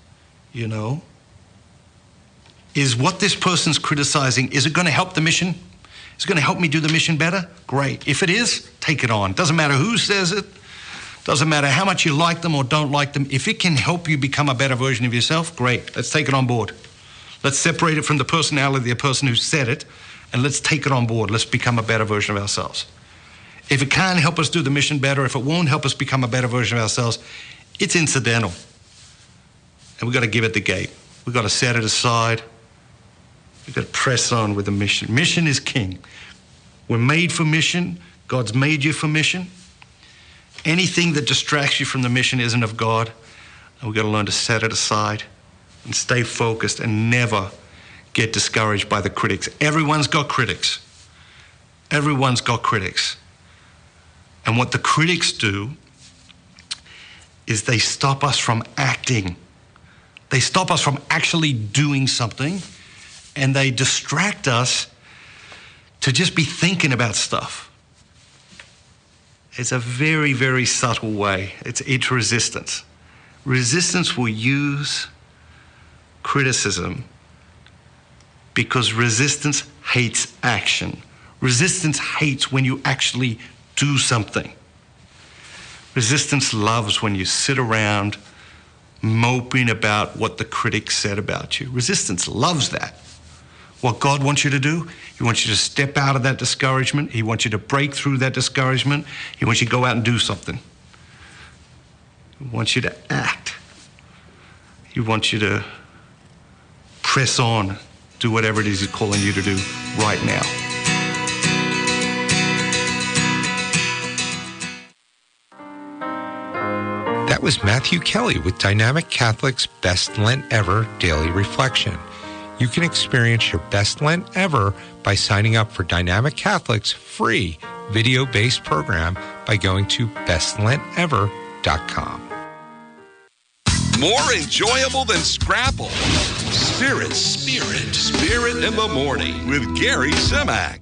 [SPEAKER 11] is what this person's criticizing, is it going to help the mission? Is it going to help me do the mission better? Great. If it is, take it on. Doesn't matter who says it. Doesn't matter how much you like them or don't like them. If it can help you become a better version of yourself, great. Let's take it on board. Let's separate it from the personality of the person who said it, and let's take it on board. Let's become a better version of ourselves. If it can't help us do the mission better, if it won't help us become a better version of ourselves, it's incidental. And we've got to give it the gate. We've got to set it aside. We've got to press on with the mission. Mission is king. We're made for mission. God's made you for mission. Anything that distracts you from the mission isn't of God. And we've got to learn to set it aside and stay focused and never get discouraged by the critics. Everyone's got critics. Everyone's got critics. And what the critics do is they stop us from acting. They stop us from actually doing something and they distract us to just be thinking about stuff. It's a very, very subtle way. It's resistance. Resistance will use criticism because resistance hates action. Resistance hates when you actually do something. Resistance loves when you sit around moping about what the critics said about you. Resistance loves that. What God wants you to do, He wants you to step out of that discouragement. He wants you to break through that discouragement. He wants you to go out and do something. He wants you to act. He wants you to press on, do whatever it is He's calling you to do right now.
[SPEAKER 3] That was Matthew Kelly with Dynamic Catholic's Best Lent Ever Daily Reflection. You can experience your best Lent ever by signing up for Dynamic Catholic's free video-based program by going to bestlentever.com.
[SPEAKER 7] More enjoyable than Scrapple. Spirit in the Morning with Gary Zimak.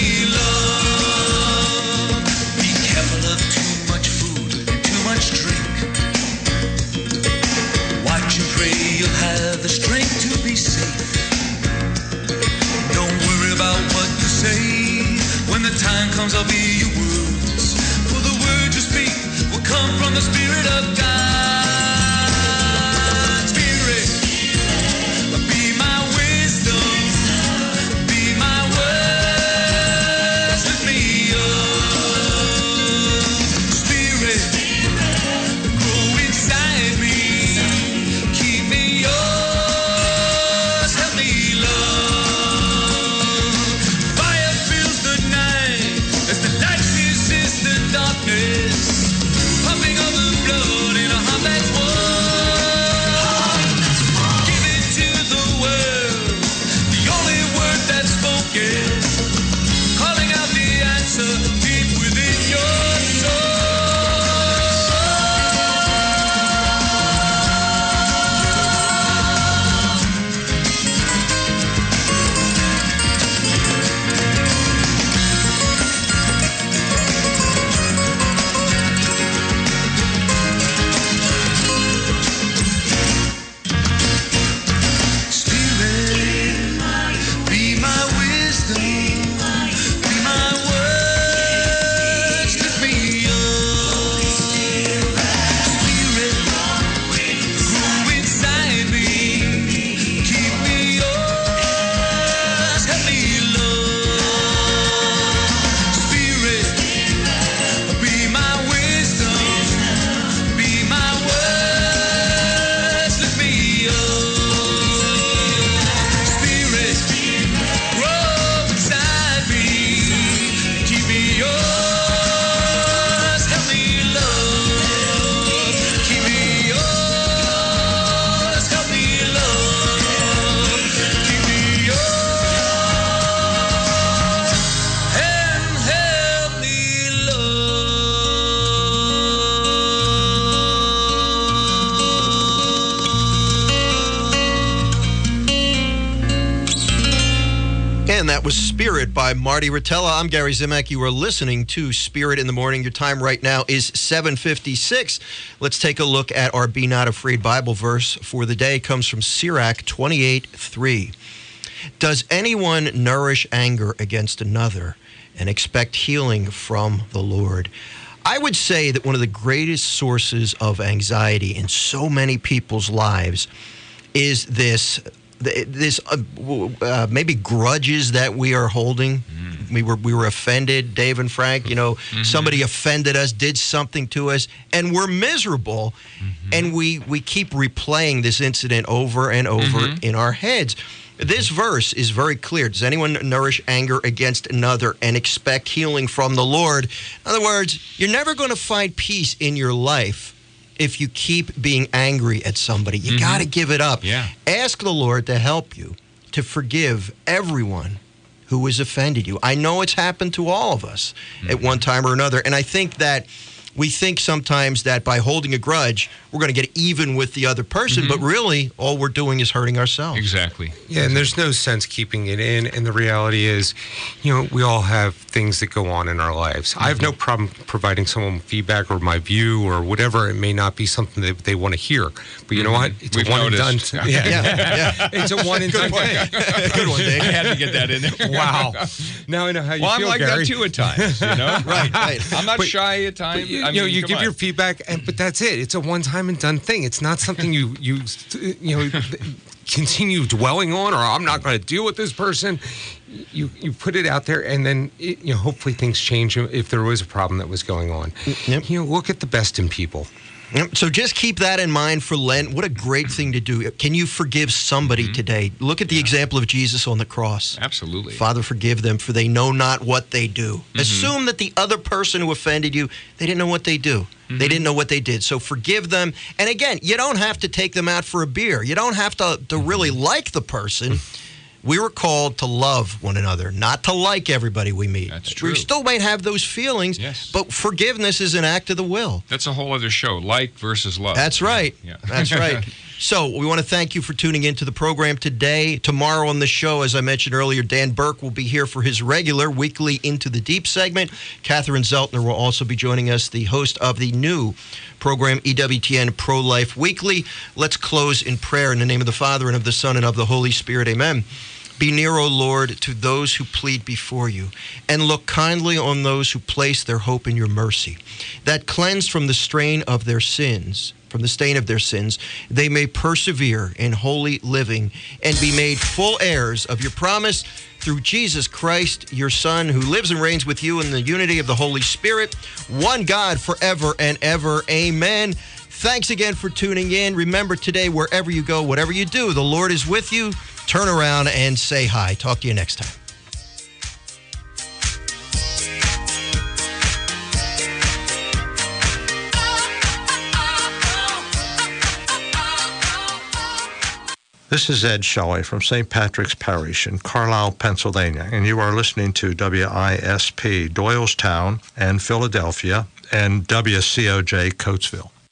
[SPEAKER 12] Drink.
[SPEAKER 1] that was Spirit by Marty Rotella. I'm Gary Zimak. You are listening to Spirit in the Morning. Your time right now is 7:56. Let's take a look at our Be Not Afraid Bible verse for the day. It comes from Sirach 28:3. Does anyone nourish anger against another and expect healing from the Lord? I would say that one of the greatest sources of anxiety in so many people's lives is this maybe grudges that we are holding. We were offended, Dave and Frank. You know, somebody offended us, did something to us, and we're miserable. And we keep replaying this incident over and over in our heads. This verse is very clear. Does anyone nourish anger against another and expect healing from the Lord? In other words, you're never going to find peace in your life if you keep being angry at somebody. You got to give it up.
[SPEAKER 2] Yeah.
[SPEAKER 1] Ask the Lord to help you to forgive everyone who has offended you. I know it's happened to all of us at one time or another. And I think that we think sometimes that by holding a grudge, we're going to get even with the other person, but really all we're doing is hurting ourselves.
[SPEAKER 2] Exactly.
[SPEAKER 3] Yeah, and there's no sense keeping it in. And the reality is, you know, we all have things that go on in our lives. I have no problem providing someone feedback or my view or whatever. It may not be something that they want to hear. But you know what? It's
[SPEAKER 2] We've
[SPEAKER 3] a one
[SPEAKER 2] noticed.
[SPEAKER 3] and done. Yeah. It's a one and done thing.
[SPEAKER 1] Good one, Dave.
[SPEAKER 2] I had to get that in there.
[SPEAKER 3] Wow. Now I know how you
[SPEAKER 2] Well,
[SPEAKER 3] feel,
[SPEAKER 2] I'm like
[SPEAKER 3] Gary.
[SPEAKER 2] that too at times, you know?
[SPEAKER 1] Right.
[SPEAKER 2] I'm not
[SPEAKER 3] But-
[SPEAKER 2] shy at times.
[SPEAKER 3] You know, you give your feedback, but that's it. It's a one-time and done thing. It's not something you continue dwelling on, or I'm not going to deal with this person. You put it out there, and then hopefully things change if there was a problem that was going on.
[SPEAKER 1] Yep.
[SPEAKER 3] Look at the best in people.
[SPEAKER 1] So just keep that in mind for Lent. What a great thing to do. Can you forgive somebody today? Look at the example of Jesus on the cross.
[SPEAKER 2] Absolutely.
[SPEAKER 1] Father, forgive them, for they know not what they do. Assume that the other person who offended you, they didn't know what they do. They didn't know what they did. So forgive them. And again, you don't have to take them out for a beer. You don't have to really like the person. We were called to love one another, not to like everybody we meet.
[SPEAKER 2] That's true.
[SPEAKER 1] We still might have those feelings,
[SPEAKER 2] Yes.
[SPEAKER 1] but forgiveness is an act of the will.
[SPEAKER 2] That's a whole other show, like versus love.
[SPEAKER 1] That's right.
[SPEAKER 2] Yeah.
[SPEAKER 1] That's right. So we want to thank you for tuning into the program today. Tomorrow on the show, as I mentioned earlier, Dan Burke will be here for his regular weekly Into the Deep segment. Catherine Zeltner will also be joining us, the host of the new program, EWTN Pro-Life Weekly. Let's close in prayer in the name of the Father, and of the Son, and of the Holy Spirit. Amen. Be near, O Lord, to those who plead before you, and look kindly on those who place their hope in your mercy, that cleansed from the stain of their sins, they may persevere in holy living and be made full heirs of your promise through Jesus Christ, your Son, who lives and reigns with you in the unity of the Holy Spirit, one God forever and ever. Amen. Thanks again for tuning in. Remember today, wherever you go, whatever you do, the Lord is with you. Turn around and say hi. Talk to you next time.
[SPEAKER 12] This is Ed Shelley from St. Patrick's Parish in Carlisle, Pennsylvania, and you are listening to WISP Doylestown and Philadelphia and WCOJ Coatesville.